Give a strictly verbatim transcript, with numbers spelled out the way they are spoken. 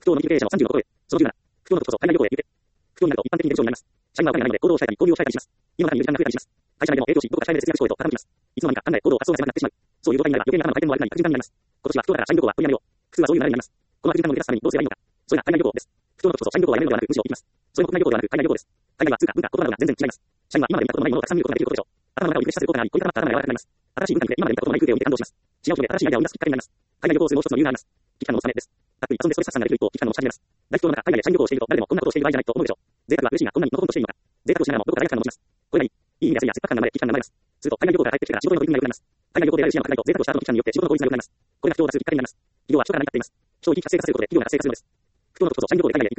不当の経営者のさんじゅうのところへ。そのじゅうなな、不当のことこそ海外旅行へ行け。不当になると一般的に出るようになります。社員はお金がないので行動を控えたり、交流を控えたりします。今までに時間が増えたりします。会社内でも営業し、どこか控えめで節約思考へと傾きます。いつの間にか考え、行動、発想が狭くなってしまう。そういう状態になれば余計に頭の回転も悪くなり、悪循環になります。今年は不当だから社員旅行は取りやめよう。普通はそういう流れになります。この悪循環を抜け出すためにどうすればいいのか。それが海外旅行です。不当なことこそ社員旅行はやめるのではなく、むしろ行きます。それも国内旅行ではなく海外旅行です。海外は通貨、文化、言葉などが全然違います。社員は今まで見たことのないものをたくさん見ることができることでしょう。頭の中をリフレッシュさせる効果があり、凝り固まった頭が柔らかくなります。新しい文化に触れ、今まで見たことのない風景を見て感動します。違う人で新しいアイデアを生み出すきっかけになります。海外旅行をするもう一つの理由があります。期間のお納めです。たっぷり遊んでストレス発散ができる一方、期間のおしゃれです。大不況の中、海外で社員旅行をしていると、誰でもこんなことをしている場合じゃないと思うでしょう。贅沢は嬉しいが、こんなにのほほんとしていいのか。贅沢をしながらもどこか罪悪感が持ちます。これがいい。いい意味で安いや切迫感が生まれ、期間が生まれます。すると、海外旅行から帰ってきてから仕事の取り組みが良くなります。海外旅行で得られる視野の拡大と贅沢をした後の期間によって仕事の効率が良くなります。これが不況を脱するきっかけになります。企業は人から何かっています。消費活性化させることで企業が活性化するのです。不況のことこそ社員旅行で海外へ